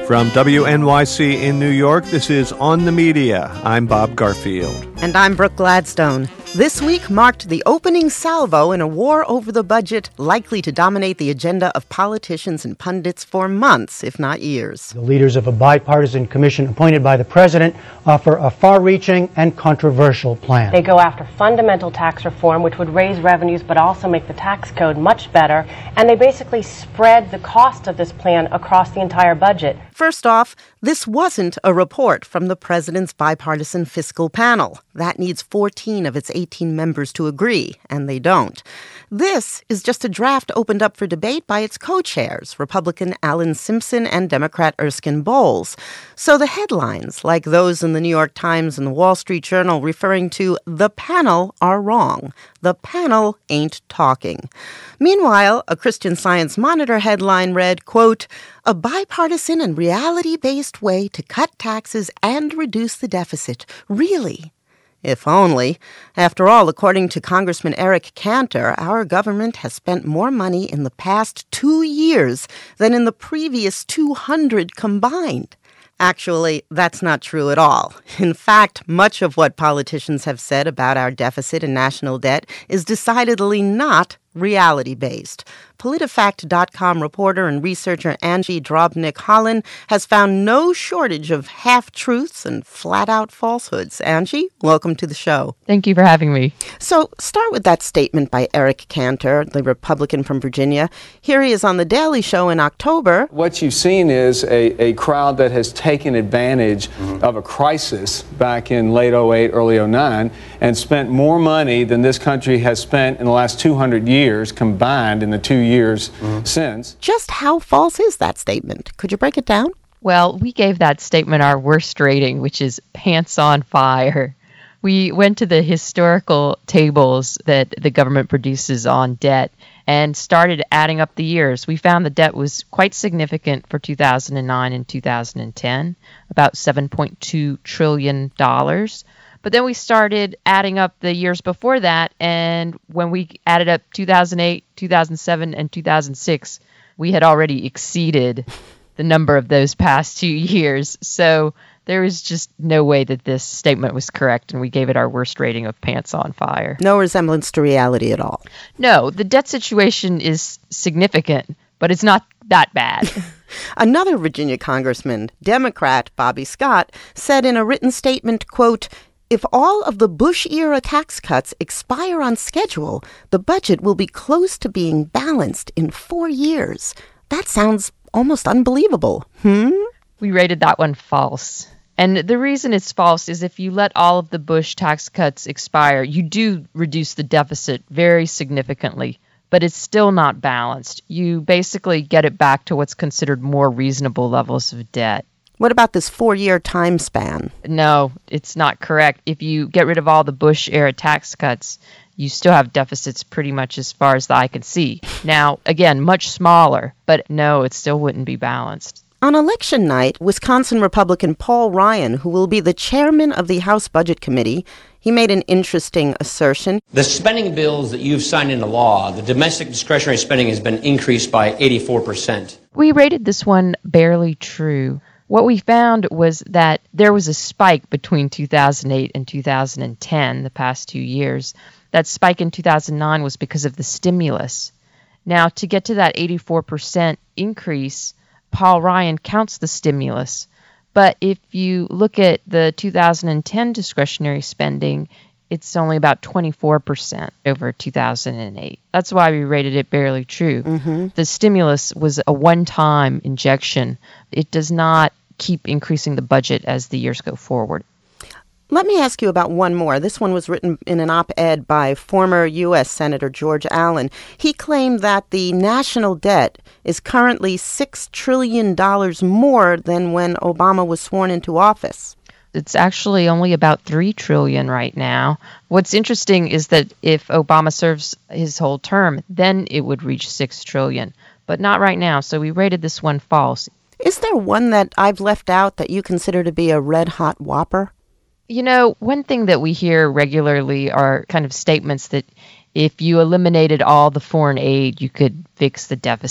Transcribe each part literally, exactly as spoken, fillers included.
From W N Y C in New York, this is On the Media. I'm Bob Garfield. And I'm Brooke Gladstone. This week marked the opening salvo in a war over the budget likely to dominate the agenda of politicians and pundits for months, if not years. The leaders of a bipartisan commission appointed by the president offer a far-reaching and controversial plan. They go after fundamental tax reform, which would raise revenues but also make the tax code much better. And they basically spread the cost of this plan across the entire budget. First off, this wasn't a report from the president's bipartisan fiscal panel. That needs fourteen of its eighteen members to agree, and they don't. This is just a draft opened up for debate by its co-chairs, Republican Alan Simpson and Democrat Erskine Bowles. So the headlines, like those in the New York Times and the Wall Street Journal referring to the panel, are wrong. The panel ain't talking. Meanwhile, a Christian Science Monitor headline read, quote, "A bipartisan and reality-based way to cut taxes and reduce the deficit. Really?" If only. After all, according to Congressman Eric Cantor, our government has spent more money in the past two years than in the previous two hundred combined. Actually, that's not true at all. In fact, much of what politicians have said about our deficit and national debt is decidedly not reality-based. PolitiFact dot com reporter and researcher Angie Drobnik-Holland has found no shortage of half-truths and flat-out falsehoods. Angie, welcome to the show. Thank you for having me. So start with that statement by Eric Cantor, the Republican from Virginia. Here he is on The Daily Show in October. What you've seen is a, a crowd that has taken advantage mm-hmm. of a crisis back in late oh eight, early oh nine, and spent more money than this country has spent in the last two hundred years combined in the two years mm-hmm. since. Just how false is that statement? Could you break it down? Well, we gave that statement our worst rating, which is pants on fire. We went to the historical tables that the government produces on debt and started adding up the years. We found the debt was quite significant for two thousand nine and two thousand ten, about seven point two trillion dollars. But then we started adding up the years before that, and when we added up two thousand eight, two thousand seven, and two thousand six, we had already exceeded the number of those past two years. So there was just no way that this statement was correct, and we gave it our worst rating of pants on fire. No resemblance to reality at all. No, the debt situation is significant, but it's not that bad. Another Virginia congressman, Democrat Bobby Scott, said in a written statement, quote, "If all of the Bush-era tax cuts expire on schedule, the budget will be close to being balanced in four years. That sounds almost unbelievable. Hmm? We rated that one false. And the reason it's false is if you let all of the Bush tax cuts expire, you do reduce the deficit very significantly, but it's still not balanced. You basically get it back to what's considered more reasonable levels of debt. What about this four-year time span? No, it's not correct. If you get rid of all the Bush-era tax cuts, you still have deficits pretty much as far as the eye can see. Now, again, much smaller, but no, it still wouldn't be balanced. On election night, Wisconsin Republican Paul Ryan, who will be the chairman of the House Budget Committee, he made an interesting assertion. The spending bills that you've signed into law, the domestic discretionary spending has been increased by eighty-four percent. We rated this one barely true. What we found was that there was a spike between two thousand eight and two thousand ten, the past two years. That spike in two thousand nine was because of the stimulus. Now, to get to that eighty-four percent increase, Paul Ryan counts the stimulus. But if you look at the two thousand ten discretionary spending, it's only about twenty-four percent over two thousand eight. That's why we rated it barely true. Mm-hmm. The stimulus was a one-time injection. It does not keep increasing the budget as the years go forward. Let me ask you about one more. This one was written in an op-ed by former U S Senator George Allen. He claimed that the national debt is currently six trillion dollars more than when Obama was sworn into office. It's actually only about three trillion dollars right now. What's interesting is that if Obama serves his whole term, then it would reach six trillion dollars, but not right now. So we rated this one false. Is there one that I've left out that you consider to be a red-hot whopper? You know, one thing that we hear regularly are kind of statements that if you eliminated all the foreign aid, you could fix the deficit.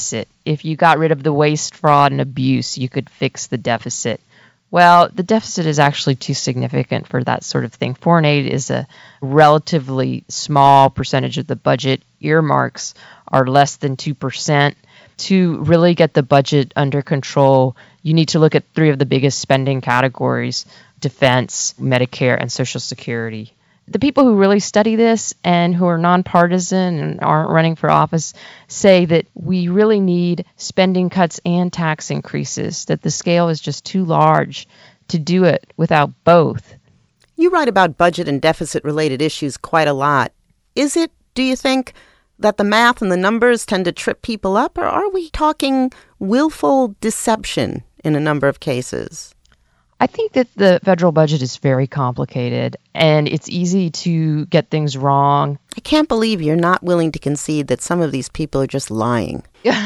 if you got rid of the waste, fraud, and abuse, you could fix the deficit. Well, the deficit is actually too significant for that sort of thing. Foreign aid is a relatively small percentage of the budget. Earmarks are less than two percent. To really get the budget under control, you need to look at three of the biggest spending categories: defense, Medicare, and Social Security. The people who really study this and who are nonpartisan and aren't running for office say that we really need spending cuts and tax increases, that the scale is just too large to do it without both. You write about budget and deficit-related issues quite a lot. Is it, do you think, that the math and the numbers tend to trip people up, or are we talking willful deception in a number of cases? I think that the federal budget is very complicated, and it's easy to get things wrong. I can't believe you're not willing to concede that some of these people are just lying.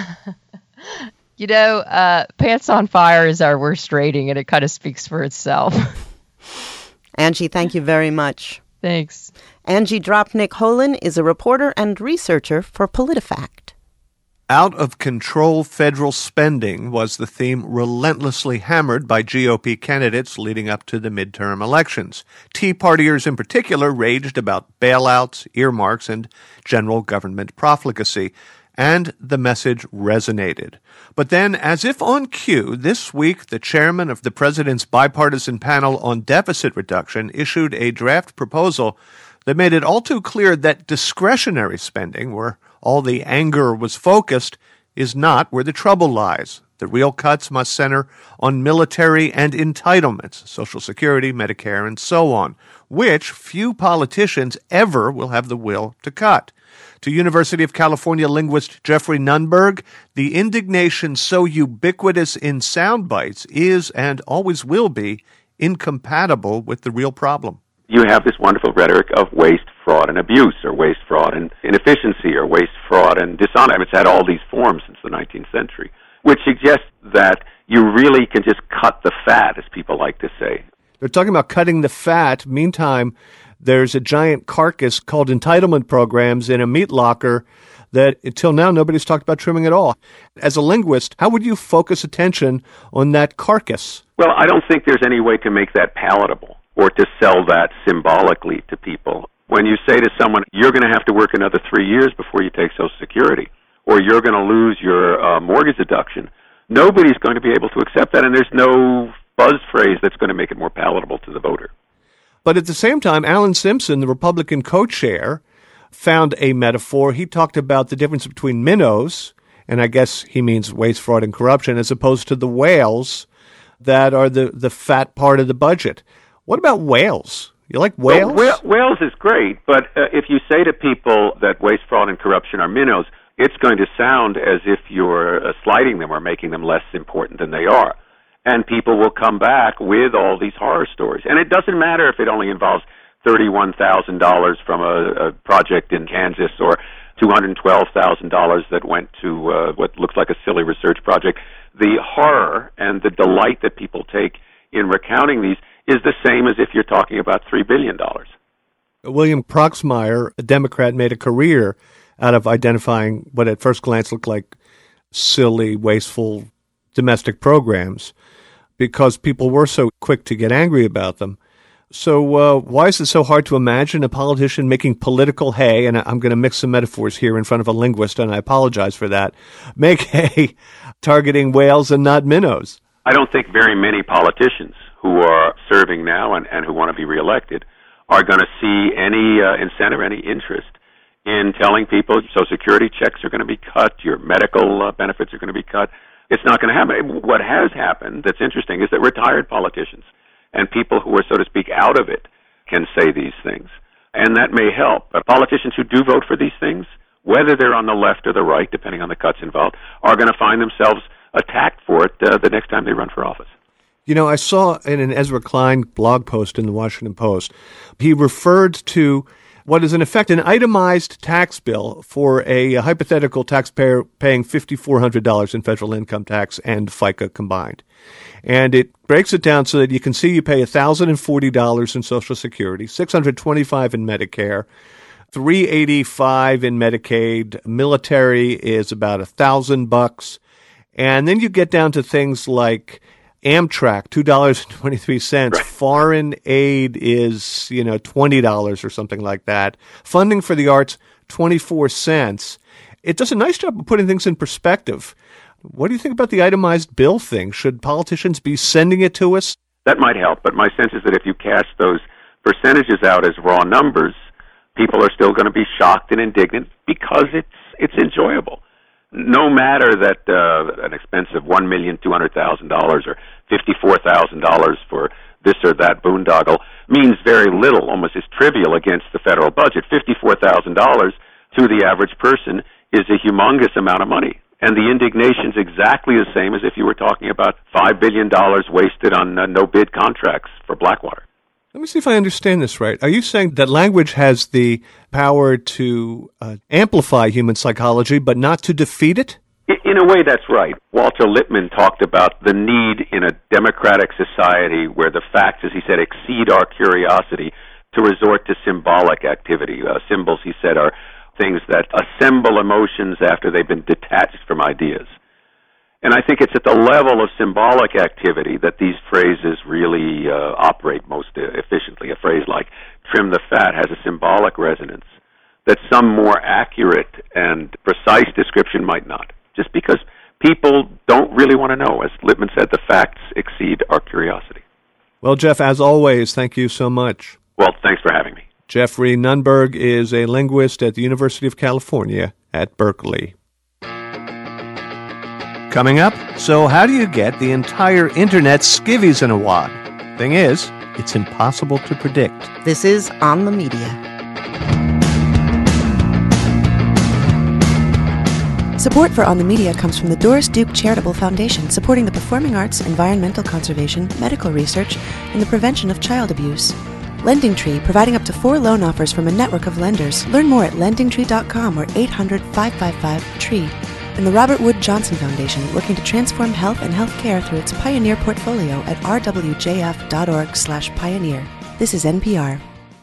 You know, uh, Pants on Fire is our worst rating, and it kind of speaks for itself. Angie, thank you very much. Thanks. Angie Dropnik-Holen is a reporter and researcher for PolitiFact. Out-of-control federal spending was the theme relentlessly hammered by G O P candidates leading up to the midterm elections. Tea Partiers in particular raged about bailouts, earmarks, and general government profligacy, and the message resonated. But then, as if on cue, this week the chairman of the president's bipartisan panel on deficit reduction issued a draft proposal that made it all too clear that discretionary spending, where all the anger was focused, is not where the trouble lies. The real cuts must center on military and entitlements, Social Security, Medicare, and so on, which few politicians ever will have the will to cut. To University of California linguist Jeffrey Nunberg, the indignation so ubiquitous in sound bites is, and always will be, incompatible with the real problem. You have this wonderful rhetoric of waste, fraud, and abuse, or waste, fraud, and inefficiency, or waste, fraud, and dishonor. I mean, it's had all these forms since the nineteenth century, which suggests that you really can just cut the fat, as people like to say. They're talking about cutting the fat. Meantime, there's a giant carcass called entitlement programs in a meat locker that until now nobody's talked about trimming at all. As a linguist, how would you focus attention on that carcass? Well, I don't think there's any way to make that palatable or to sell that symbolically to people. When you say to someone, you're going to have to work another three years before you take Social Security, or you're going to lose your uh, mortgage deduction, nobody's going to be able to accept that, and there's no buzz phrase that's going to make it more palatable to the voter. But at the same time, Alan Simpson, the Republican co-chair, found a metaphor. He talked about the difference between minnows, and I guess he means waste, fraud, and corruption, as opposed to the whales that are the, the fat part of the budget. What about whales? You like whales? Well, wh- whales is great, but uh, if you say to people that waste, fraud, and corruption are minnows, it's going to sound as if you're uh, slighting them or making them less important than they are. And people will come back with all these horror stories. And it doesn't matter if it only involves thirty-one thousand dollars from a, a project in Kansas or two hundred twelve thousand dollars that went to uh, what looks like a silly research project. The horror and the delight that people take in recounting these is the same as if you're talking about three billion dollars. William Proxmire, a Democrat, made a career out of identifying what at first glance looked like silly, wasteful domestic programs because people were so quick to get angry about them. So uh, why is it so hard to imagine a politician making political hay, and I'm going to mix some metaphors here in front of a linguist, and I apologize for that, make hay targeting whales and not minnows? I don't think very many politicians who are serving now and, and who want to be reelected are going to see any uh, incentive, any interest in telling people Social Security checks are going to be cut, your medical uh, benefits are going to be cut. It's not going to happen. What has happened that's interesting is that retired politicians and people who are, so to speak, out of it can say these things. And that may help. But politicians who do vote for these things, whether they're on the left or the right, depending on the cuts involved, are going to find themselves attacked for it uh, the next time they run for office. You know, I saw in an Ezra Klein blog post in the Washington Post, he referred to what is in effect an itemized tax bill for a hypothetical taxpayer paying five thousand four hundred dollars in federal income tax and FICA combined. And it breaks it down so that you can see you pay one thousand forty dollars in Social Security, six hundred twenty-five dollars in Medicare, three hundred eighty-five dollars in Medicaid, military is about one thousand bucks, And then you get down to things like Amtrak, two dollars and twenty-three cents. Right. Foreign aid is, you know, twenty dollars or something like that. Funding for the arts, twenty-four cents. It does a nice job of putting things in perspective. What do you think about the itemized bill thing? Should politicians be sending it to us? That might help, but my sense is that if you cast those percentages out as raw numbers, people are still going to be shocked and indignant because it's it's enjoyable. No matter that uh, an expense of one million two hundred thousand dollars or fifty-four thousand dollars for this or that boondoggle means very little, almost is trivial against the federal budget. fifty-four thousand dollars to the average person is a humongous amount of money. And the indignation's exactly the same as if you were talking about five billion dollars wasted on uh, no-bid contracts for Blackwater. Let me see if I understand this right. Are you saying that language has the power to uh, amplify human psychology, but not to defeat it? In a way, that's right. Walter Lippmann talked about the need in a democratic society where the facts, as he said, exceed our curiosity, to resort to symbolic activity. Uh, symbols, he said, are things that assemble emotions after they've been detached from ideas. And I think it's at the level of symbolic activity that these phrases really uh, operate most efficiently. A phrase like trim the fat has a symbolic resonance that some more accurate and precise description might not, just because people don't really want to know. As Lippmann said, the facts exceed our curiosity. Well, Jeff, as always, thank you so much. Well, thanks for having me. Jeffrey Nunberg is a linguist at the University of California at Berkeley. Coming up, so how do you get the entire internet skivvies in a wad? Thing is, it's impossible to predict. This is On the Media. Support for On the Media comes from the Doris Duke Charitable Foundation, supporting the performing arts, environmental conservation, medical research, and the prevention of child abuse. Lending Tree, providing up to four loan offers from a network of lenders. Learn more at lending tree dot com or eight hundred, five five five, T R E E. And the Robert Wood Johnson Foundation, looking to transform health and healthcare through its Pioneer portfolio at r w j f dot org slash pioneer. This is N P R.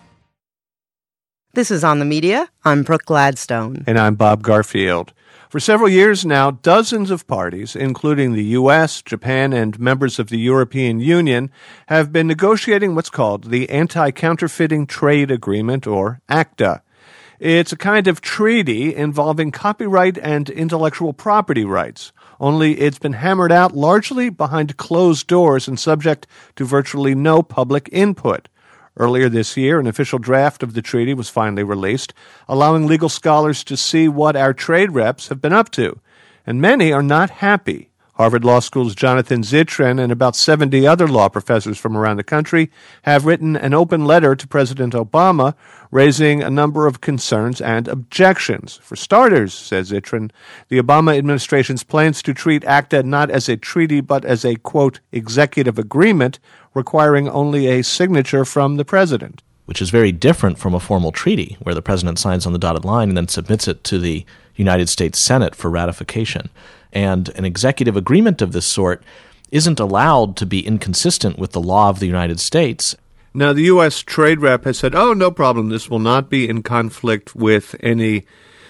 This is On the Media. I'm Brooke Gladstone. And I'm Bob Garfield. For several years now, dozens of parties, including the U S, Japan, and members of the European Union, have been negotiating what's called the Anti-Counterfeiting Trade Agreement, or ACTA. It's a kind of treaty involving copyright and intellectual property rights, only it's been hammered out largely behind closed doors and subject to virtually no public input. Earlier this year, an official draft of the treaty was finally released, allowing legal scholars to see what our trade reps have been up to. And many are not happy. Harvard Law School's Jonathan Zittrain and about seventy other law professors from around the country have written an open letter to President Obama raising a number of concerns and objections. For starters, says Zittrain, the Obama administration's plans to treat ACTA not as a treaty but as a, quote, executive agreement requiring only a signature from the president. Which is very different from a formal treaty where the president signs on the dotted line and then submits it to the United States Senate for ratification. And an executive agreement of this sort isn't allowed to be inconsistent with the law of the United States. Now, the U S trade rep has said, oh, no problem, this will not be in conflict with any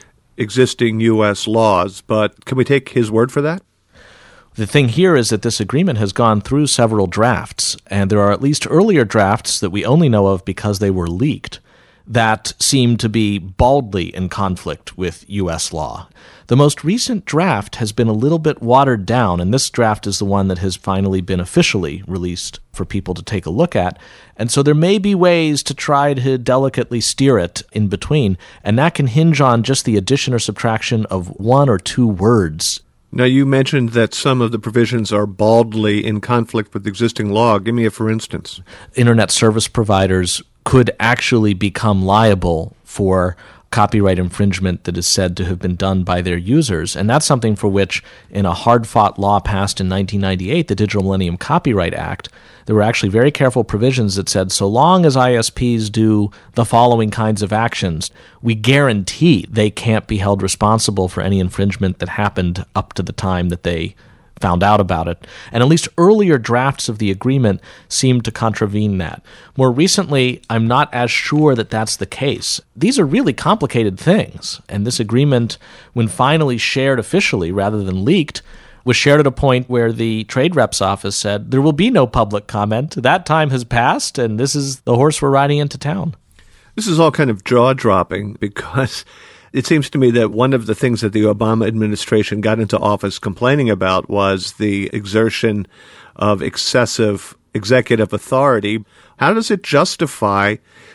existing U S laws. But can we take his word for that? The thing here is that this agreement has gone through several drafts, and there are at least earlier drafts that we only know of because they were leaked that seem to be baldly in conflict with U S law. The most recent draft has been a little bit watered down, and this draft is the one that has finally been officially released for people to take a look at. And so there may be ways to try to delicately steer it in between, and that can hinge on just the addition or subtraction of one or two words. Now, you mentioned that some of the provisions are baldly in conflict with existing law. Give me a for instance. Internet service providers could actually become liable for copyright infringement that is said to have been done by their users. And that's something for which, in a hard-fought law passed in nineteen ninety-eight, the Digital Millennium Copyright Act, there were actually very careful provisions that said, so long as I S Ps do the following kinds of actions, we guarantee they can't be held responsible for any infringement that happened up to the time that they found out about it. And at least earlier drafts of the agreement seemed to contravene that. More recently, I'm not as sure that that's the case. These are really complicated things, and this agreement, when finally shared officially rather than leaked, was shared at a point where the trade rep's office said there will be no public comment. That time has passed, and this is the horse we're riding into town. This is all kind of jaw-dropping because it seems to me that one of the things that the Obama administration got into office complaining about was the exertion of excessive executive authority. How does it justify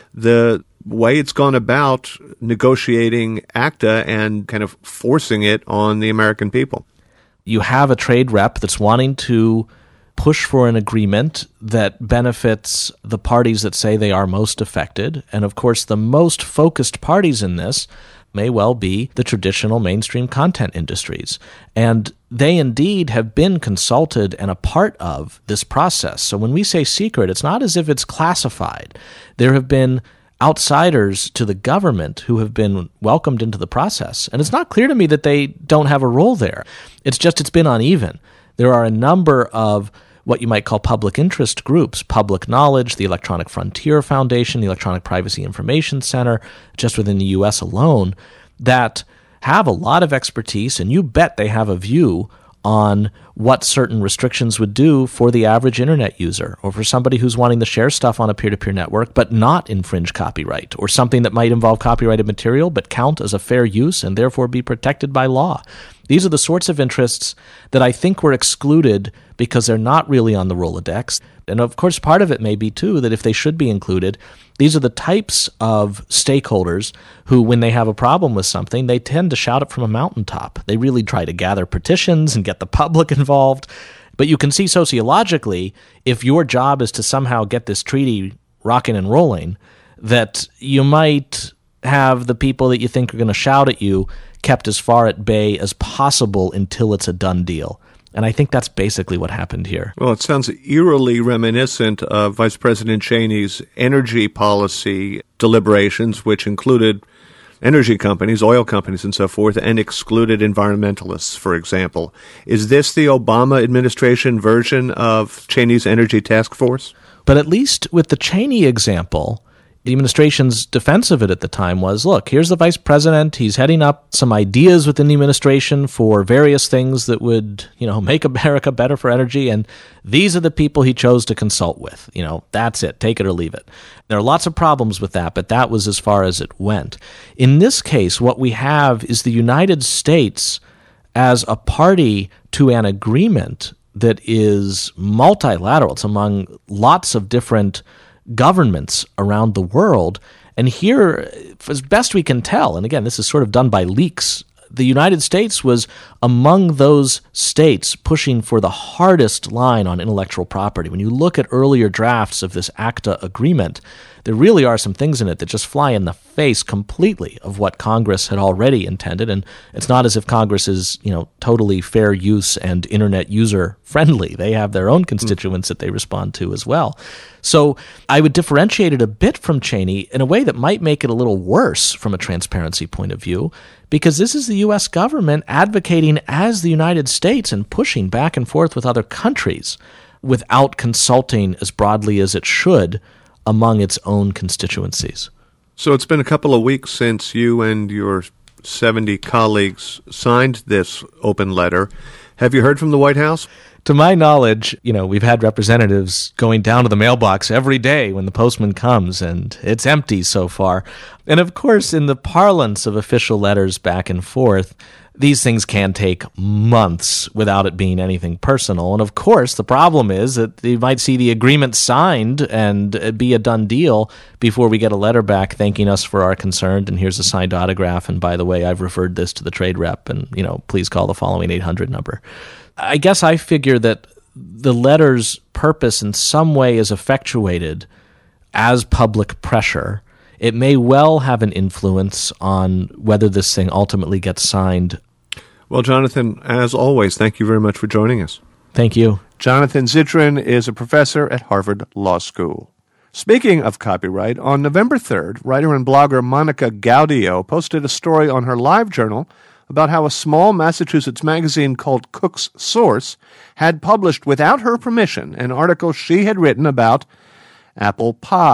the way it's gone about negotiating ACTA and kind of forcing it on the American people? You have a trade rep that's wanting to push for an agreement that benefits the parties that say they are most affected. And of course, the most focused parties in this may well be the traditional mainstream content industries. And they indeed have been consulted and a part of this process. So when we say secret, it's not as if it's classified. There have been outsiders to the government who have been welcomed into the process. And it's not clear to me that they don't have a role there. It's just it's been uneven. There are a number of what you might call public interest groups, Public Knowledge, the Electronic Frontier Foundation, the Electronic Privacy Information Center, just within the U S alone, that have a lot of expertise, and you bet they have a view on what certain restrictions would do for the average internet user or for somebody who's wanting to share stuff on a peer-to-peer network but not infringe copyright, or something that might involve copyrighted material but count as a fair use and therefore be protected by law. These are the sorts of interests that I think were excluded because they're not really on the Rolodex. And of course, part of it may be, too, that if they should be included, these are the types of stakeholders who, when they have a problem with something, they tend to shout it from a mountaintop. They really try to gather petitions and get the public involved. But you can see sociologically, if your job is to somehow get this treaty rocking and rolling, that you might have the people that you think are going to shout at you kept as far at bay as possible until it's a done deal. And I think that's basically what happened here. Well, it sounds eerily reminiscent of Vice President Cheney's energy policy deliberations, which included energy companies, oil companies, and so forth, and excluded environmentalists, for example. Is this the Obama administration version of Cheney's energy task force? But at least with the Cheney example, the administration's defense of it at the time was, look, here's the vice president. He's heading up some ideas within the administration for various things that would, you know, make America better for energy. And these are the people he chose to consult with. You know, that's it. Take it or leave it. There are lots of problems with that, but that was as far as it went. In this case, what we have is the United States as a party to an agreement that is multilateral. It's among lots of different governments around the world. And here, as best we can tell, and again, this is sort of done by leaks, the United States was among those states pushing for the hardest line on intellectual property. When you look at earlier drafts of this ACTA agreement, there really are some things in it that just fly in the face completely of what Congress had already intended. And it's not as if Congress is, you know, totally fair use and internet user friendly. They have their own constituents mm. that they respond to as well. So I would differentiate it a bit from Cheney in a way that might make it a little worse from a transparency point of view, because this is the U S government advocating as the United States and pushing back and forth with other countries without consulting as broadly as it should among its own constituencies. So it's been a couple of weeks since you and your seventy colleagues signed this open letter. Have you heard from the White House? To my knowledge, you know, we've had representatives going down to the mailbox every day when the postman comes, and it's empty so far. And of course, in the parlance of official letters back and forth, these things can take months without it being anything personal. And of course, the problem is that you might see the agreement signed and be a done deal before we get a letter back thanking us for our concern, and here's a signed autograph, and by the way, I've referred this to the trade rep, and, you know, please call the following eight hundred number. I guess I figure that the letter's purpose in some way is effectuated as public pressure. It may well have an influence on whether this thing ultimately gets signed. Well, Jonathan, as always, thank you very much for joining us. Thank you. Jonathan Zittrain is a professor at Harvard Law School. Speaking of copyright, on November third, writer and blogger Monica Gaudio posted a story on her LiveJournal about how a small Massachusetts magazine called Cook's Source had published without her permission an article she had written about apple pie.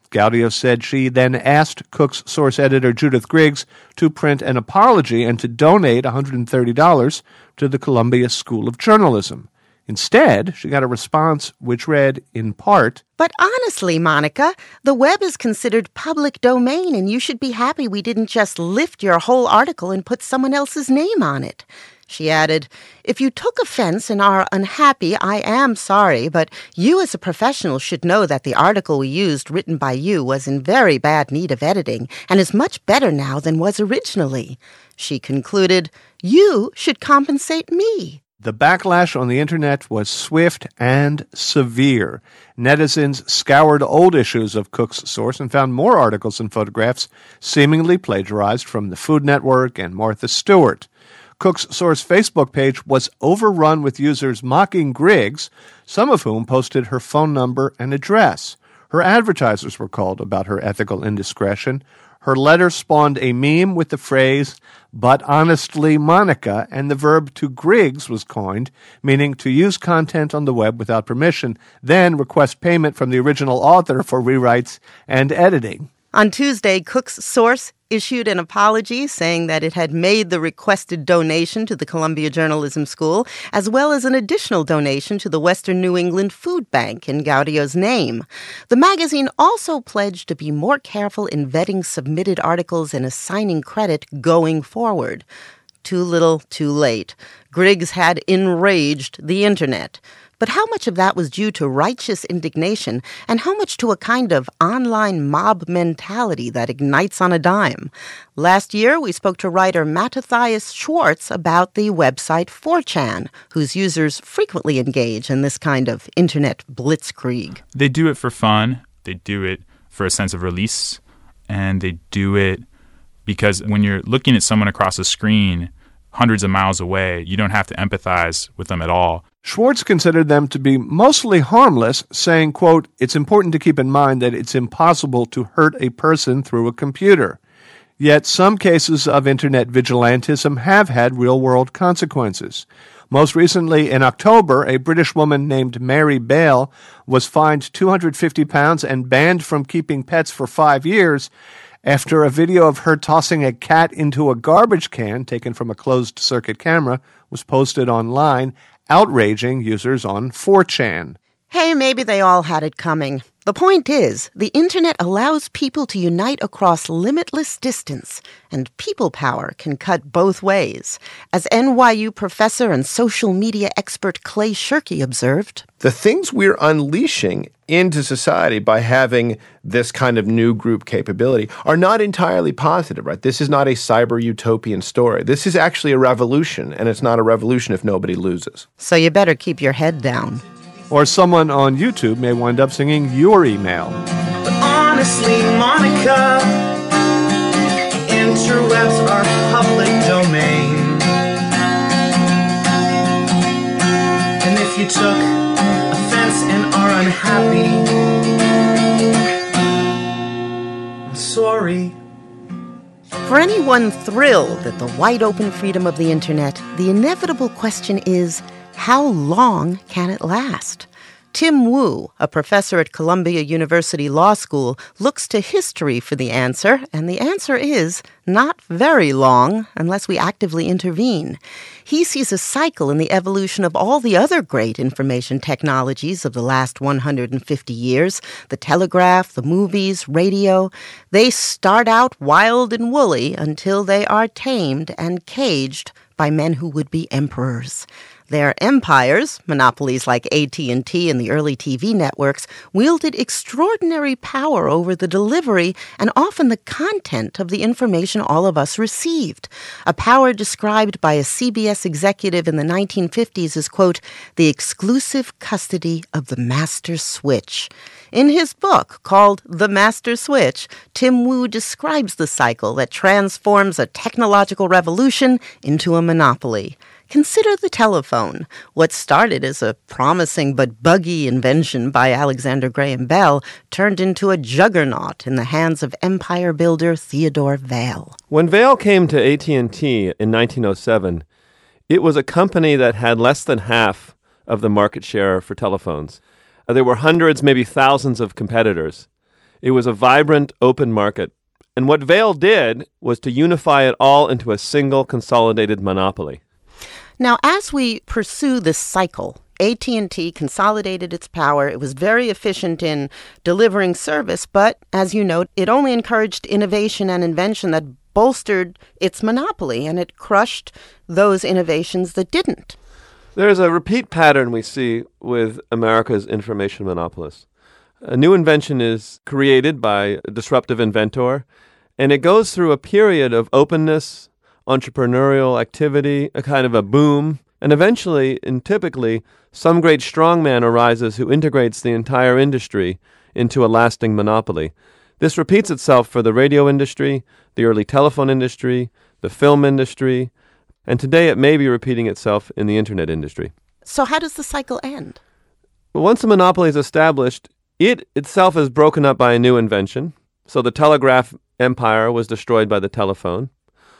Gaudio said she then asked Cook's Source editor Judith Griggs to print an apology and to donate one hundred thirty dollars to the Columbia School of Journalism. Instead, she got a response which read, in part, "But honestly, Monica, the web is considered public domain, and you should be happy we didn't just lift your whole article and put someone else's name on it." She added, "If you took offense and are unhappy, I am sorry, but you as a professional should know that the article we used written by you was in very bad need of editing and is much better now than was originally." She concluded, "You should compensate me." The backlash on the internet was swift and severe. Netizens scoured old issues of Cook's Source and found more articles and photographs seemingly plagiarized from the Food Network and Martha Stewart. Cook's Source Facebook page was overrun with users mocking Griggs, some of whom posted her phone number and address. Her advertisers were called about her ethical indiscretion. Her letter spawned a meme with the phrase, "But honestly, Monica," and the verb to Griggs was coined, meaning to use content on the web without permission, then request payment from the original author for rewrites and editing. On Tuesday, Cook's Source issued an apology saying that it had made the requested donation to the Columbia Journalism School, as well as an additional donation to the Western New England Food Bank in Gaudio's name. The magazine also pledged to be more careful in vetting submitted articles and assigning credit going forward. Too little, too late. Griggs had enraged the internet. But how much of that was due to righteous indignation, and how much to a kind of online mob mentality that ignites on a dime? Last year, we spoke to writer Mattathias Schwartz about the website four chan, whose users frequently engage in this kind of internet blitzkrieg. They do it for fun. They do it for a sense of release. And they do it because when you're looking at someone across a screen hundreds of miles away, you don't have to empathize with them at all. Schwartz considered them to be mostly harmless, saying, quote, "It's important to keep in mind that it's impossible to hurt a person through a computer. Yet some cases of internet vigilantism have had real-world consequences. Most recently, in October, a British woman named Mary Bale was fined two hundred fifty pounds and banned from keeping pets for five years after a video of her tossing a cat into a garbage can taken from a closed-circuit camera was posted online, outraging users on four chan. Hey, maybe they all had it coming. The point is, the internet allows people to unite across limitless distance, and people power can cut both ways. As N Y U professor and social media expert Clay Shirky observed, the things we're unleashing into society by having this kind of new group capability are not entirely positive, right? This is not a cyber utopian story. This is actually a revolution, and it's not a revolution if nobody loses. So you better keep your head down. Or someone on YouTube may wind up singing your email. But honestly, Monica, interwebs are public domain. And if you took offense and are unhappy, I'm sorry. For anyone thrilled at the wide-open freedom of the internet, the inevitable question is, how long can it last? Tim Wu, a professor at Columbia University Law School, looks to history for the answer, and the answer is not very long unless we actively intervene. He sees a cycle in the evolution of all the other great information technologies of the last one hundred fifty years, the telegraph, the movies, radio. They start out wild and woolly until they are tamed and caged by men who would be emperors. Their empires, monopolies like A T and T and the early T V networks, wielded extraordinary power over the delivery and often the content of the information all of us received. A power described by a C B S executive in the nineteen fifties as, quote, the exclusive custody of the master switch. In his book called The Master Switch, Tim Wu describes the cycle that transforms a technological revolution into a monopoly. Consider the telephone. What started as a promising but buggy invention by Alexander Graham Bell turned into a juggernaut in the hands of empire builder Theodore Vail. When Vail came to A T and T in nineteen oh seven, it was a company that had less than half of the market share for telephones. There were hundreds, maybe thousands of competitors. It was a vibrant, open market. And what Vail did was to unify it all into a single consolidated monopoly. Now, as we pursue this cycle, A T and T consolidated its power. It was very efficient in delivering service, but as you note, it only encouraged innovation and invention that bolstered its monopoly, and it crushed those innovations that didn't. There's a repeat pattern we see with America's information monopolists. A new invention is created by a disruptive inventor, and it goes through a period of openness, entrepreneurial activity, a kind of a boom, and eventually, and typically, some great strongman arises who integrates the entire industry into a lasting monopoly. This repeats itself for the radio industry, the early telephone industry, the film industry, and today it may be repeating itself in the internet industry. So how does the cycle end? Once a monopoly is established, it itself is broken up by a new invention. So the telegraph empire was destroyed by the telephone.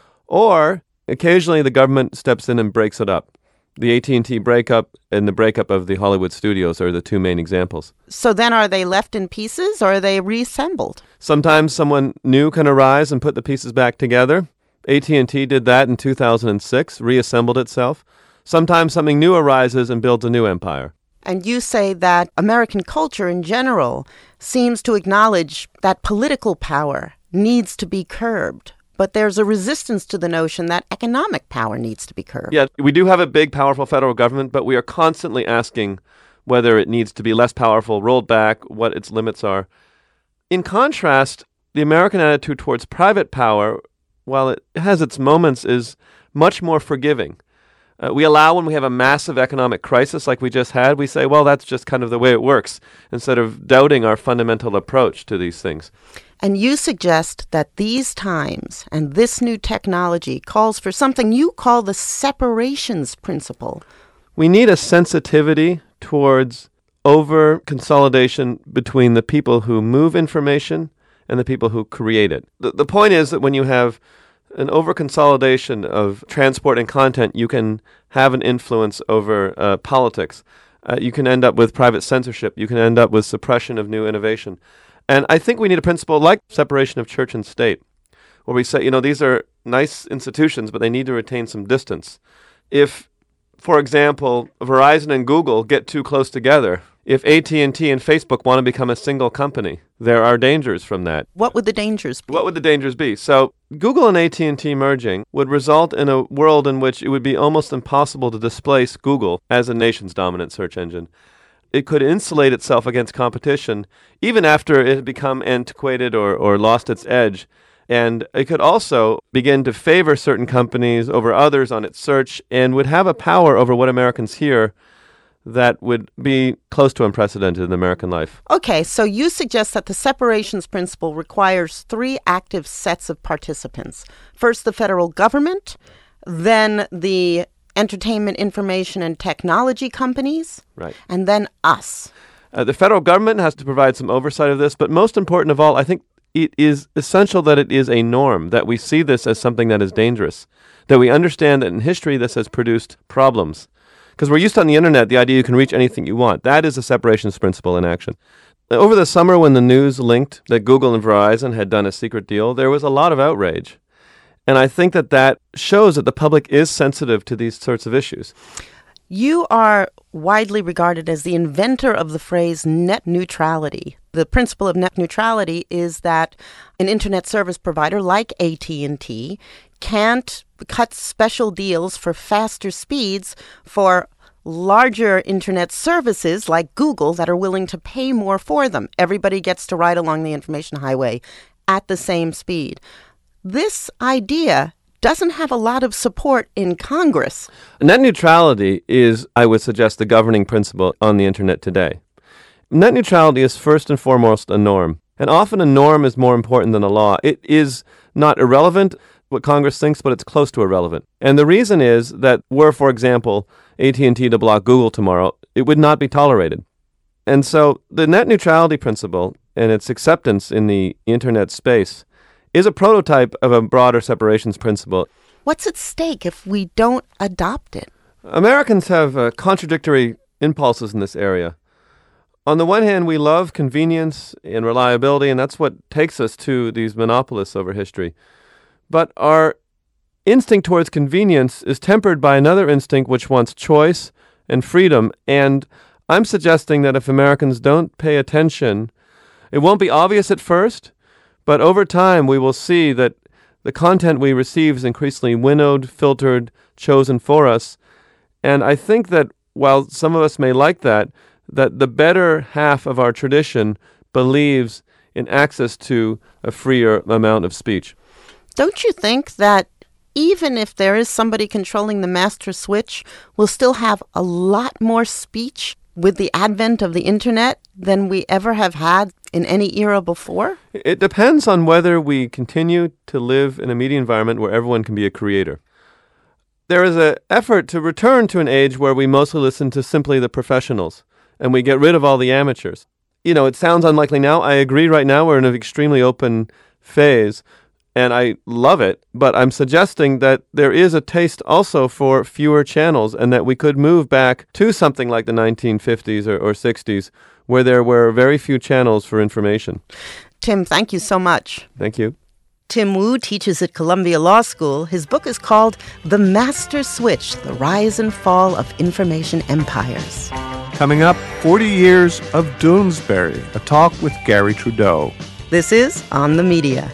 Or occasionally the government steps in and breaks it up. The A T and T breakup and the breakup of the Hollywood studios are the two main examples. So then are they left in pieces or are they reassembled? Sometimes someone new can arise and put the pieces back together. A T and T did that in two thousand six, reassembled itself. Sometimes something new arises and builds a new empire. And you say that American culture in general seems to acknowledge that political power needs to be curbed. But there's a resistance to the notion that economic power needs to be curbed. Yeah, we do have a big, powerful federal government, but we are constantly asking whether it needs to be less powerful, rolled back, what its limits are. In contrast, the American attitude towards private power, while it has its moments, is much more forgiving. Uh, we allow when we have a massive economic crisis like we just had, we say, well, that's just kind of the way it works, instead of doubting our fundamental approach to these things. And you suggest that these times and this new technology calls for something you call the separations principle. We need a sensitivity towards over-consolidation between the people who move information and the people who create it. The, the point is that when you have an over-consolidation of transport and content, you can have an influence over uh, politics. Uh, you can end up with private censorship. You can end up with suppression of new innovation. And I think we need a principle like separation of church and state, where we say, you know, these are nice institutions, but they need to retain some distance. If, for example, Verizon and Google get too close together, if A T and T and Facebook want to become a single company, there are dangers from that. What would the dangers be? What would the dangers be? So Google and A T and T merging would result in a world in which it would be almost impossible to displace Google as a nation's dominant search engine. It could insulate itself against competition even after it had become antiquated or, or lost its edge. And it could also begin to favor certain companies over others on its search and would have a power over what Americans hear that would be close to unprecedented in American life. Okay, so you suggest that the separations principle requires three active sets of participants. First, the federal government, then the entertainment, information, and technology companies, right, and then us. Uh, the federal government has to provide some oversight of this, but most important of all, I think it is essential that it is a norm, that we see this as something that is dangerous, that we understand that in history this has produced problems. Because we're used to on the internet the idea you can reach anything you want. That is a separations principle in action. Over the summer when the news linked that Google and Verizon had done a secret deal, there was a lot of outrage. And I think that that shows that the public is sensitive to these sorts of issues. You are widely regarded as the inventor of the phrase net neutrality. The principle of net neutrality is that an internet service provider like A T and T can't cut special deals for faster speeds for larger internet services like Google that are willing to pay more for them. Everybody gets to ride along the information highway at the same speed. This idea doesn't have a lot of support in Congress. Net neutrality is, I would suggest, the governing principle on the internet today. Net neutrality is first and foremost a norm. And often a norm is more important than a law. It is not irrelevant, what Congress thinks, but it's close to irrelevant. And the reason is that were, for example, A T and T to block Google tomorrow, it would not be tolerated. And so the net neutrality principle and its acceptance in the internet space is a prototype of a broader separations principle. What's at stake if we don't adopt it? Americans have uh, contradictory impulses in this area. On the one hand, we love convenience and reliability, and that's what takes us to these monopolists over history. But our instinct towards convenience is tempered by another instinct which wants choice and freedom. And I'm suggesting that if Americans don't pay attention, it won't be obvious at first, but over time we will see that the content we receive is increasingly winnowed, filtered, chosen for us. And I think that while some of us may like that, that the better half of our tradition believes in access to a freer amount of speech. Don't you think that even if there is somebody controlling the master switch, we'll still have a lot more speech with the advent of the internet than we ever have had in any era before? It depends on whether we continue to live in a media environment where everyone can be a creator. There is an effort to return to an age where we mostly listen to simply the professionals and we get rid of all the amateurs. You know, it sounds unlikely now. I agree right now we're in an extremely open phase, and I love it, but I'm suggesting that there is a taste also for fewer channels and that we could move back to something like the nineteen fifties or, or sixties where there were very few channels for information. Tim, thank you so much. Thank you. Tim Wu teaches at Columbia Law School. His book is called The Master Switch, The Rise and Fall of Information Empires. Coming up, forty years of Doonesbury, a talk with Garry Trudeau. This is On the Media.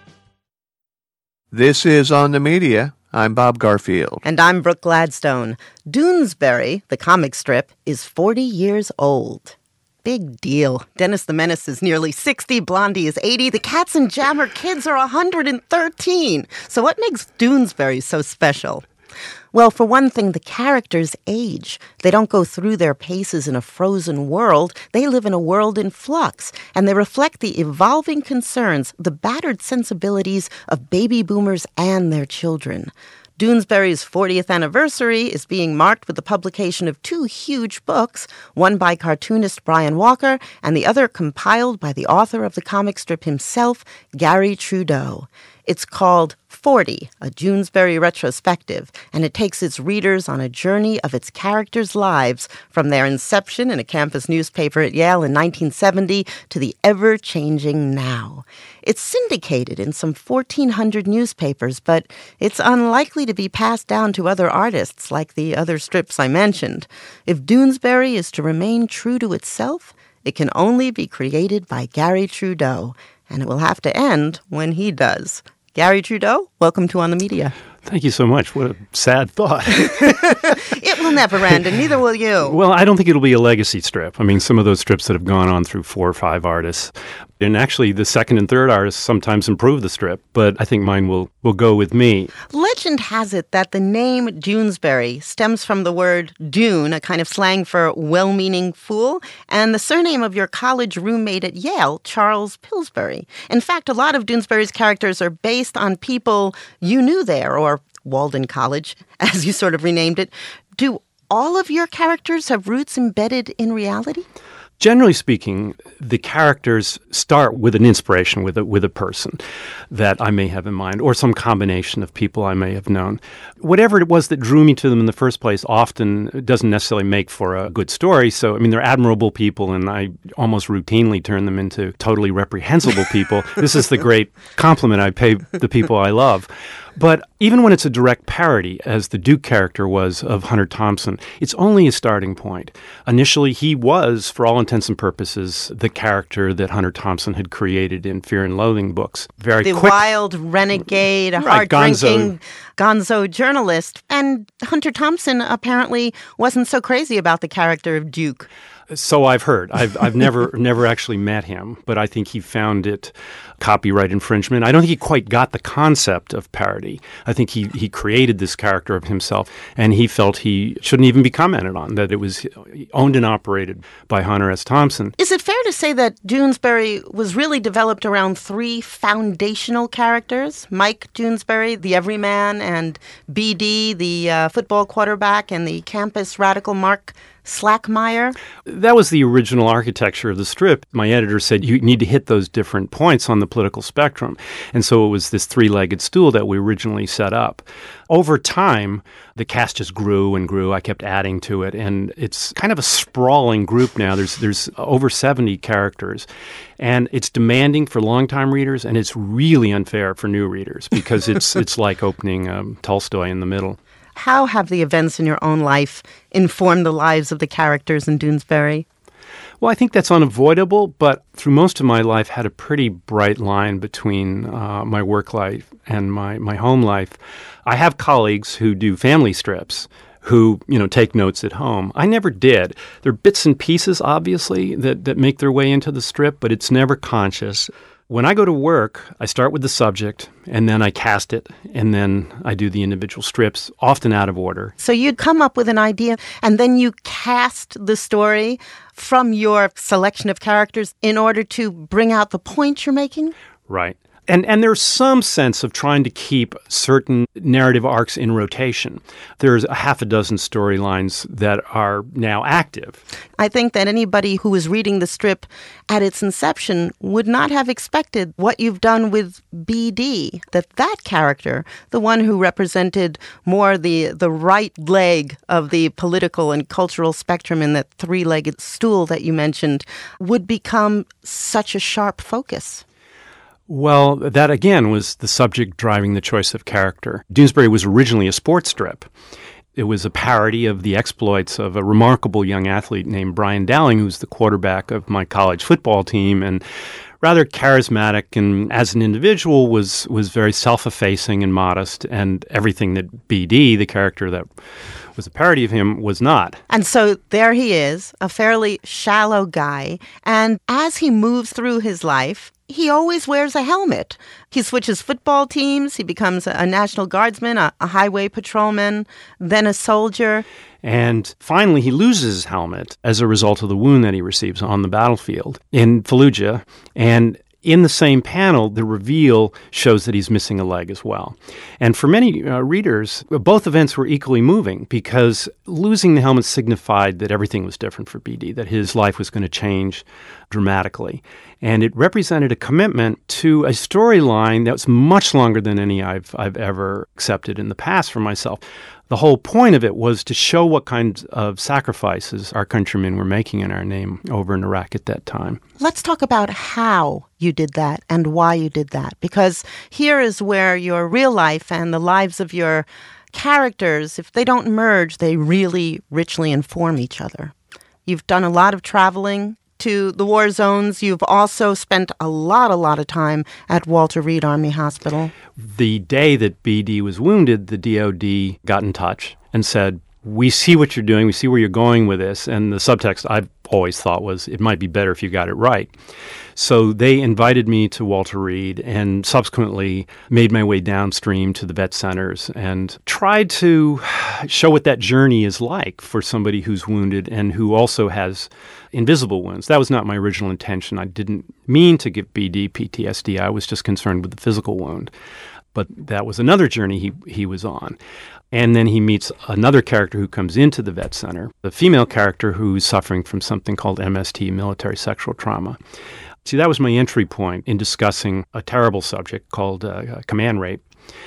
This is On the Media. I'm Bob Garfield. And I'm Brooke Gladstone. Doonesbury, the comic strip, is forty years old. Big deal. Dennis the Menace is nearly sixty, Blondie is eighty, the Cats and Jammer kids are one hundred thirteen. So what makes Doonesbury so special? Well, for one thing, the characters age. They don't go through their paces in a frozen world. They live in a world in flux, and they reflect the evolving concerns, the battered sensibilities of baby boomers and their children. Doonesbury's fortieth anniversary is being marked with the publication of two huge books, one by cartoonist Brian Walker and the other compiled by the author of the comic strip himself, Garry Trudeau. It's called forty, a Doonesbury retrospective, and it takes its readers on a journey of its characters' lives from their inception in a campus newspaper at Yale in nineteen seventy to the ever-changing now. It's syndicated in some fourteen hundred newspapers, but it's unlikely to be passed down to other artists like the other strips I mentioned. If Doonesbury is to remain true to itself, it can only be created by Garry Trudeau, and it will have to end when he does. Garry Trudeau, welcome to On the Media. Thank you so much. What a sad thought. It will never end, and neither will you. Well, I don't think it'll be a legacy strip. I mean, some of those strips that have gone on through four or five artists, and actually the second and third artists sometimes improve the strip, but I think mine will, will go with me. Legend has it that the name Doonesbury stems from the word Doon, a kind of slang for well-meaning fool, and the surname of your college roommate at Yale, Charles Pillsbury. In fact, a lot of Doonesbury's characters are based on people you knew there, or Walden College, as you sort of renamed it. Do all of your characters have roots embedded in reality? Generally speaking, the characters start with an inspiration, with a, with a person that I may have in mind, or some combination of people I may have known. Whatever it was that drew me to them in the first place often doesn't necessarily make for a good story. So, I mean, they're admirable people, and I almost routinely turn them into totally reprehensible people. This is the great compliment I pay the people I love. But even when it's a direct parody, as the Duke character was of Hunter Thompson, it's only a starting point. Initially, he was, for all intents and purposes, the character that Hunter Thompson had created in Fear and Loathing books. Very the quick, wild renegade, right, hard-drinking gonzo. gonzo journalist. And Hunter Thompson apparently wasn't so crazy about the character of Duke. So I've heard. I've I've never never actually met him, but I think he found it copyright infringement. I don't think he quite got the concept of parody. I think he, he created this character of himself, and he felt he shouldn't even be commented on, that it was owned and operated by Hunter S. Thompson. Is it fair to say that Doonesbury was really developed around three foundational characters? Mike Doonesbury, the everyman, and B D, the uh, football quarterback, and the campus radical Mark Slackmeyer? That was the original architecture of the strip. My editor said you need to hit those different points on the political spectrum. And so it was this three-legged stool that we originally set up. Over time, the cast just grew and grew. I kept adding to it. And it's kind of a sprawling group now. There's there's over seventy characters. And it's demanding for longtime readers, and it's really unfair for new readers because it's it's like opening um, Tolstoy in the middle. How have the events in your own life informed the lives of the characters in Doonesbury? Well, I think that's unavoidable, but through most of my life had a pretty bright line between uh, my work life and my, my home life. I have colleagues who do family strips who, you know, take notes at home. I never did. There are bits and pieces, obviously, that, that make their way into the strip, but it's never conscious. When I go to work, I start with the subject, and then I cast it, and then I do the individual strips, often out of order. So you'd come up with an idea, and then you cast the story from your selection of characters in order to bring out the point you're making? Right. And and there's some sense of trying to keep certain narrative arcs in rotation. There's a half a dozen storylines that are now active. I think that anybody who was reading the strip at its inception would not have expected what you've done with B D, that that character, the one who represented more the, the right leg of the political and cultural spectrum in that three-legged stool that you mentioned, would become such a sharp focus. Well, that again was the subject driving the choice of character. Doonesbury was originally a sports strip. It was a parody of the exploits of a remarkable young athlete named Brian Dowling, who's the quarterback of my college football team and rather charismatic, and as an individual was was very self-effacing and modest, and everything that B D, the character that was a parody of him, was not. And so there he is, a fairly shallow guy, and as he moves through his life, he always wears a helmet. He switches football teams, he becomes a National Guardsman, a, a highway patrolman, then a soldier. And finally, he loses his helmet as a result of the wound that he receives on the battlefield in Fallujah. And in the same panel, the reveal shows that he's missing a leg as well. And for many uh, readers, both events were equally moving because losing the helmet signified that everything was different for B D, that his life was going to change dramatically. And it represented a commitment to a storyline that was much longer than any I've, I've ever accepted in the past for myself. The whole point of it was to show what kinds of sacrifices our countrymen were making in our name over in Iraq at that time. Let's talk about how you did that and why you did that, because here is where your real life and the lives of your characters, if they don't merge, they really richly inform each other. You've done a lot of traveling to the war zones. You've also spent a lot, a lot of time at Walter Reed Army Hospital. The day that B D was wounded, the D O D got in touch and said, we see what you're doing, we see where you're going with this. And the subtext I've always thought was, it might be better if you got it right. So they invited me to Walter Reed and subsequently made my way downstream to the vet centers and tried to show what that journey is like for somebody who's wounded and who also has invisible wounds. That was not my original intention. I didn't mean to give B D P T S D. I was just concerned with the physical wound. But that was another journey he, he was on. And then he meets another character who comes into the vet center, the female character who's suffering from something called M S T, military sexual trauma. See, that was my entry point in discussing a terrible subject called uh, command rape.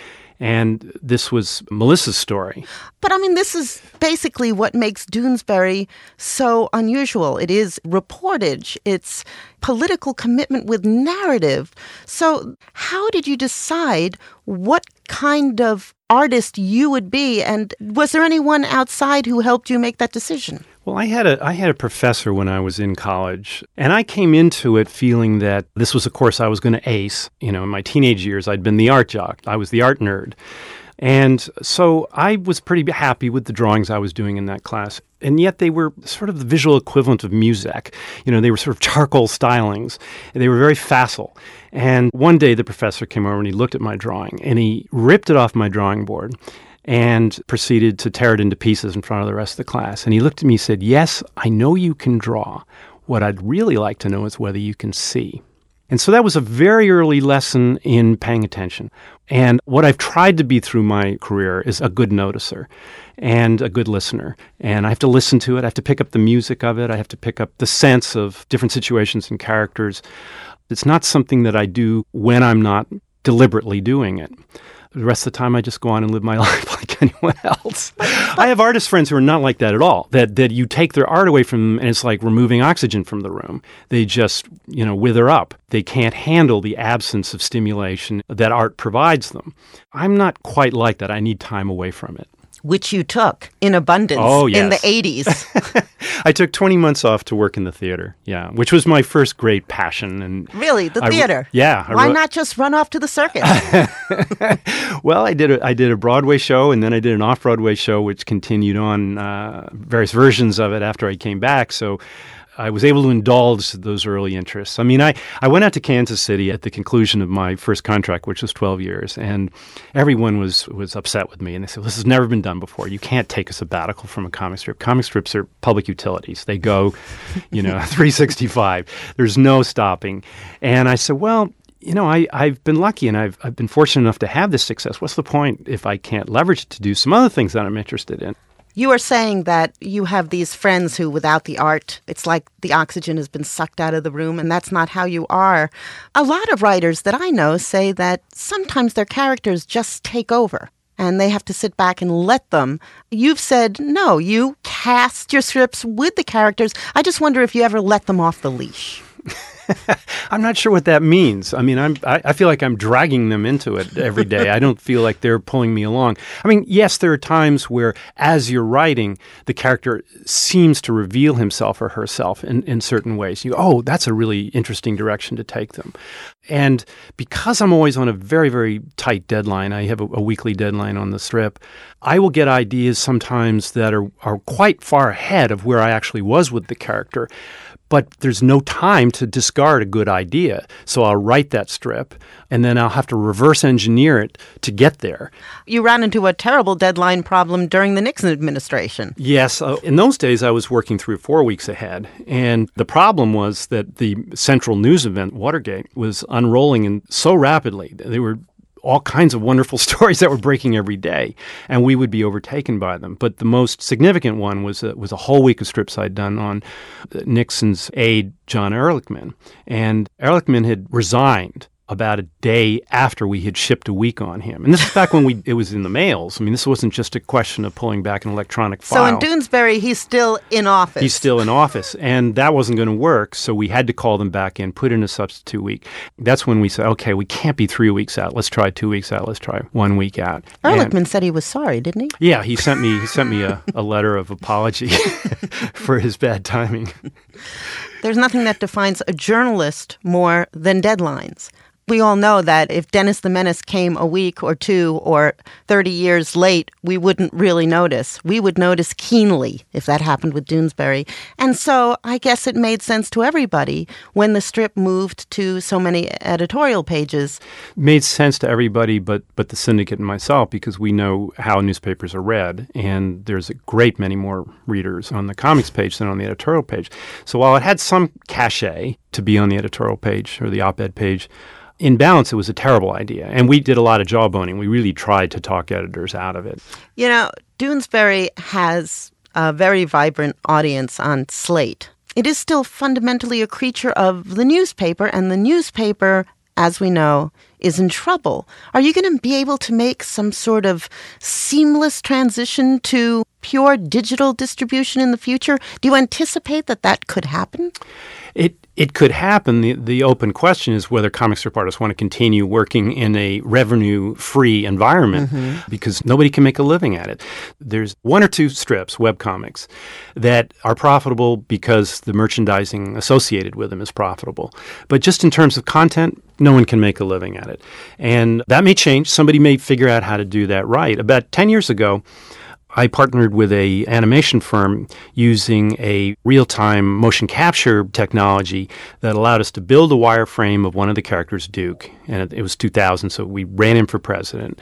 And this was Melissa's story. But I mean, this is basically what makes Doonesbury so unusual. It is reportage. It's political commitment with narrative. So how did you decide what kind of artist you would be? And was there anyone outside who helped you make that decision? Well, I had a I had a professor when I was in college, and I came into it feeling that this was a course I was going to ace. You know, in my teenage years, I'd been the art jock. I was the art nerd. And so I was pretty happy with the drawings I was doing in that class. And yet they were sort of the visual equivalent of Muzak. You know, they were sort of charcoal stylings. And they were very facile. And one day the professor came over and he looked at my drawing and he ripped it off my drawing board and proceeded to tear it into pieces in front of the rest of the class. And he looked at me and said, yes, I know you can draw. What I'd really like to know is whether you can see. And so that was a very early lesson in paying attention. And what I've tried to be through my career is a good noticer and a good listener. And I have to listen to it. I have to pick up the music of it. I have to pick up the sense of different situations and characters. It's not something that I do when I'm not deliberately doing it. The rest of the time, I just go on and live my life like anyone else. I have artist friends who are not like that at all, that that you take their art away from them and it's like removing oxygen from the room. They just, you know, wither up. They can't handle the absence of stimulation that art provides them. I'm not quite like that. I need time away from it. Which you took in abundance oh, yes. in the eighties. I took twenty months off to work in the theater, yeah, which was my first great passion. And really, the I, theater? Yeah. I Why wrote, not just run off to the circus? Well, I did a, I did a Broadway show, and then I did an off-Broadway show, which continued on uh, various versions of it after I came back, so I was able to indulge those early interests. I mean, I, I went out to Kansas City at the conclusion of my first contract, which was twelve years, and everyone was, was upset with me. And they said, well, this has never been done before. You can't take a sabbatical from a comic strip. Comic strips are public utilities. They go, you know, three sixty-five. There's no stopping. And I said, well, you know, I, I've been lucky and I've, I've been fortunate enough to have this success. What's the point if I can't leverage it to do some other things that I'm interested in? You are saying that you have these friends who, without the art, it's like the oxygen has been sucked out of the room, and that's not how you are. A lot of writers that I know say that sometimes their characters just take over, and they have to sit back and let them. You've said, no, you cast your scripts with the characters. I just wonder if you ever let them off the leash. I'm not sure what that means. I mean, I'm, I, I feel like I'm dragging them into it every day. I don't feel like they're pulling me along. I mean, yes, there are times where, as you're writing, the character seems to reveal himself or herself in, in certain ways. You go, oh, that's a really interesting direction to take them. And because I'm always on a very, very tight deadline, I have a, a weekly deadline on the strip, I will get ideas sometimes that are, are quite far ahead of where I actually was with the character. But there's no time to discard a good idea. So I'll write that strip, and then I'll have to reverse engineer it to get there. You ran into a terrible deadline problem during the Nixon administration. Yes. Uh, in those days, I was working three or four weeks ahead. And the problem was that the central news event, Watergate, was unrolling and so rapidly. They were all kinds of wonderful stories that were breaking every day, and we would be overtaken by them. But the most significant one was a, was a whole week of strips I'd done on Nixon's aide, John Ehrlichman. And Ehrlichman had resigned about a day after we had shipped a week on him. And this is back when we it was in the mails. I mean, this wasn't just a question of pulling back an electronic file. So in Doonesbury, he's still in office. He's still in office. And that wasn't going to work, so we had to call them back in, put in a substitute week. That's when we said, okay, we can't be three weeks out. Let's try two weeks out. Let's try one week out. Ehrlichman and, said he was sorry, didn't he? Yeah, he sent me, he sent me a, a letter of apology for his bad timing. There's nothing that defines a journalist more than deadlines. We all know that if Dennis the Menace came a week or two or thirty years late, we wouldn't really notice. We would notice keenly if that happened with Doonesbury. And so I guess it made sense to everybody when the strip moved to so many editorial pages. Made sense to everybody but, but the syndicate and myself, because we know how newspapers are read, and there's a great many more readers on the comics page than on the editorial page. So while it had some cachet to be on the editorial page or the op-ed page, in balance, it was a terrible idea. And we did a lot of jawboning. We really tried to talk editors out of it. You know, Doonesbury has a very vibrant audience on Slate. It is still fundamentally a creature of the newspaper, and the newspaper, as we know, is in trouble. Are you going to be able to make some sort of seamless transition to pure digital distribution in the future? Do you anticipate that that could happen? It it could happen. The the open question is whether comic strip artists want to continue working in a revenue-free environment, mm-hmm. because nobody can make a living at it. There's one or two strips, webcomics, that are profitable because the merchandising associated with them is profitable. But just in terms of content, no one can make a living at it. And that may change. Somebody may figure out how to do that right. About ten years ago, I partnered with a animation firm using a real-time motion capture technology that allowed us to build a wireframe of one of the characters, Duke. And it, it was two thousand, so we ran him for president.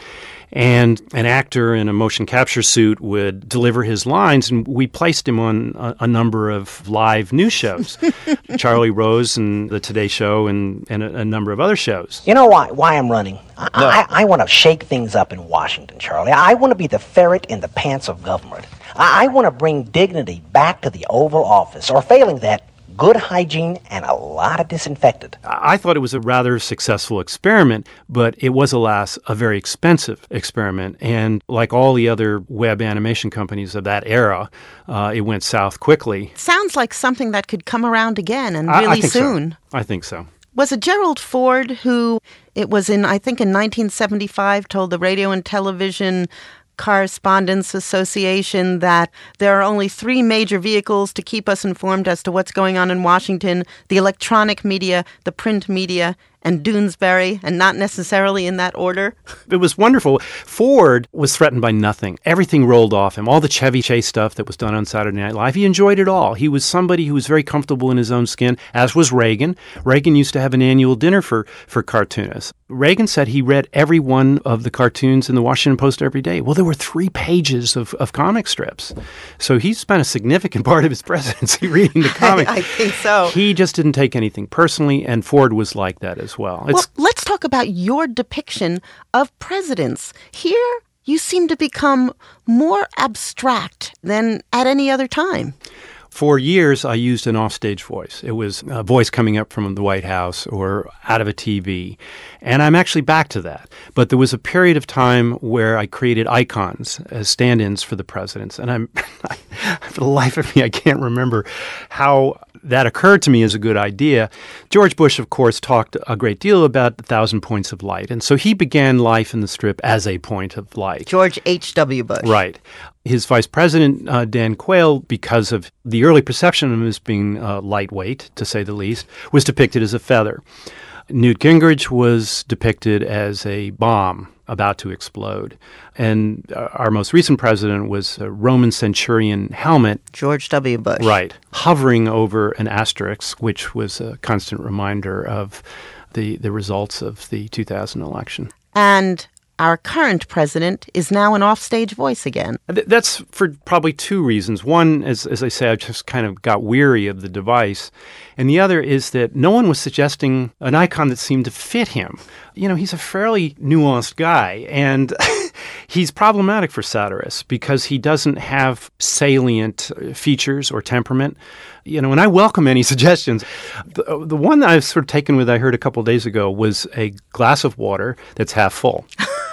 and an actor in a motion capture suit would deliver his lines, and we placed him on a, a number of live news shows, Charlie Rose and the Today Show, and, and a, a number of other shows. You know why why I'm running? I, no. I, I want to shake things up in Washington, Charlie. I want to be the ferret in the pants of government. I, I want to bring dignity back to the Oval Office, or failing that, good hygiene and a lot of disinfectant. I thought it was a rather successful experiment, but it was, alas, a very expensive experiment. And like all the other web animation companies of that era, uh, it went south quickly. Sounds like something that could come around again, and really I, I think soon. So. I think so. Was it Gerald Ford who, it was in, I think in nineteen seventy-five, told the Radio and Television Correspondents Association that there are only three major vehicles to keep us informed as to what's going on in Washington: the electronic media, the print media, and Doonesbury, and not necessarily in that order? It was wonderful. Ford was threatened by nothing. Everything rolled off him. All the Chevy Chase stuff that was done on Saturday Night Live, he enjoyed it all. He was somebody who was very comfortable in his own skin, as was Reagan. Reagan used to have an annual dinner for, for cartoonists. Reagan said he read every one of the cartoons in the Washington Post every day. Well, there were three pages of, of comic strips. So he spent a significant part of his presidency reading the comics. I, I think so. He just didn't take anything personally, and Ford was like that as well. It's, well, let's talk about your depiction of presidents. Here, you seem to become more abstract than at any other time. For years, I used an offstage voice. It was a voice coming up from the White House or out of a T V. And I'm actually back to that. But there was a period of time where I created icons as stand-ins for the presidents. And I'm, for the life of me, I can't remember how that occurred to me as a good idea. George Bush, of course, talked a great deal about the thousand points of light. And so he began life in the strip as a point of light. George H W. Bush. Right. His vice president, uh, Dan Quayle, because of the early perception of him as being uh, lightweight, to say the least, was depicted as a feather. Newt Gingrich was depicted as a bomb about to explode. And uh, our most recent president was a Roman centurion helmet. George W. Bush. Right. Hovering over an asterisk, which was a constant reminder of the, the results of the two thousand election. And our current president is now an offstage voice again. Th- that's for probably two reasons. One, as, as I say, I just kind of got weary of the device. And the other is that no one was suggesting an icon that seemed to fit him. You know, he's a fairly nuanced guy, and he's problematic for satirists because he doesn't have salient features or temperament. You know, and I welcome any suggestions. The, the one that I've sort of taken with, I heard a couple of days ago, was a glass of water that's half full.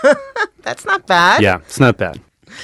That's not bad. Yeah, it's not bad.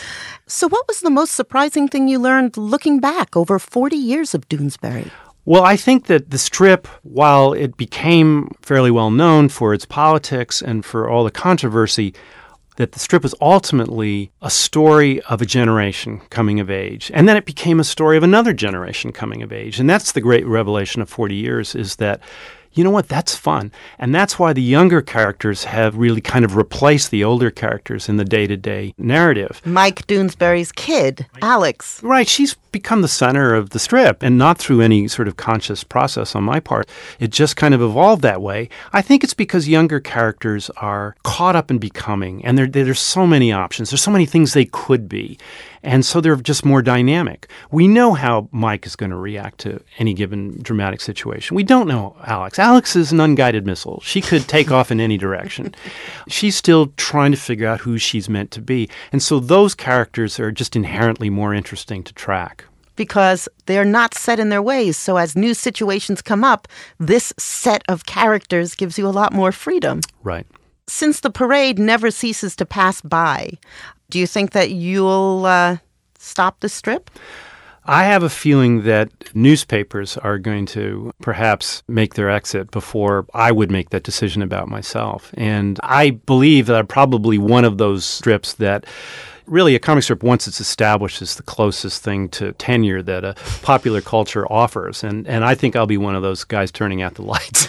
So what was the most surprising thing you learned looking back over forty years of Doonesbury? Well, I think that the strip, while it became fairly well known for its politics and for all the controversy, that the strip was ultimately a story of a generation coming of age. And then it became a story of another generation coming of age. And that's the great revelation of forty years, is that, you know what, that's fun. And that's why the younger characters have really kind of replaced the older characters in the day-to-day narrative. Mike Doonesbury's kid, Alex. Right, she's become the center of the strip, and not through any sort of conscious process on my part. It just kind of evolved that way. I think it's because younger characters are caught up in becoming, and there, there's so many options. There's so many things they could be. And so they're just more dynamic. We know how Mike is going to react to any given dramatic situation. We don't know Alex. Alex is an unguided missile. She could take off in any direction. She's still trying to figure out who she's meant to be. And so those characters are just inherently more interesting to track. Because they're not set in their ways. So as new situations come up, this set of characters gives you a lot more freedom. Right. Since the parade never ceases to pass by, do you think that you'll uh, stop the strip? I have a feeling that newspapers are going to perhaps make their exit before I would make that decision about myself. And I believe that I'm probably one of those strips that really a comic strip, once it's established, is the closest thing to tenure that a popular culture offers. And, and I think I'll be one of those guys turning out the lights.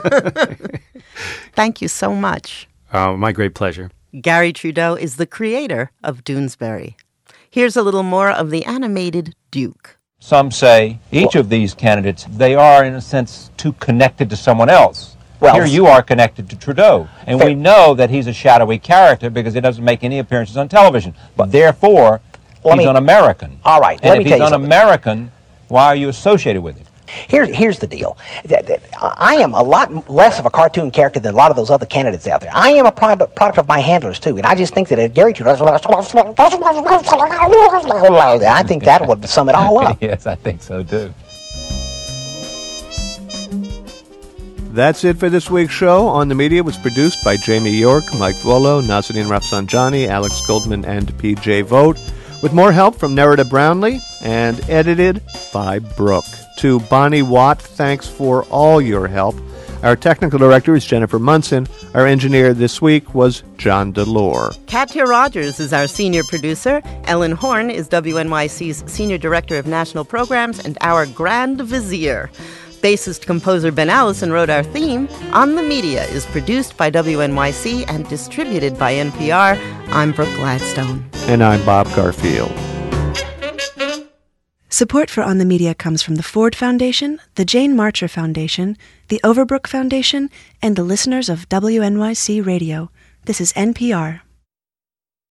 Thank you so much. Uh, my great pleasure. Gary Trudeau is the creator of Doonesbury. Here's a little more of the animated Duke. Some say each of these candidates, they are in a sense too connected to someone else. Well, here you are connected to Trudeau, and fair. we know that he's a shadowy character because he doesn't make any appearances on television. But therefore, he's me, un-American. All right, and let if me he's tell you un-American, something. Why are you associated with him? Here's, here's the deal. I am a lot less of a cartoon character than a lot of those other candidates out there. I am a product, product of my handlers, too. And I just think that if Gary Trudeau, I think that would sum it all up. Yes, I think so, too. That's it for this week's show. On the Media was produced by Jamie York, Mike Volo, Nazanin Rafsanjani, Alex Goldman, and P J Vogt, with more help from Nerida Brownlee, and edited by Brooke. To Bonnie Watt, thanks for all your help. Our technical director is Jennifer Munson. Our engineer this week was John DeLore. Katya Rogers is our senior producer. Ellen Horn is W N Y C's senior director of national programs and our grand vizier. Bassist composer Ben Allison wrote our theme. On the Media is produced by W N Y C and distributed by N P R. I'm Brooke Gladstone. And I'm Bob Garfield. Support for On the Media comes from the Ford Foundation, the Jane Marcher Foundation, the Overbrook Foundation, and the listeners of W N Y C Radio. This is N P R.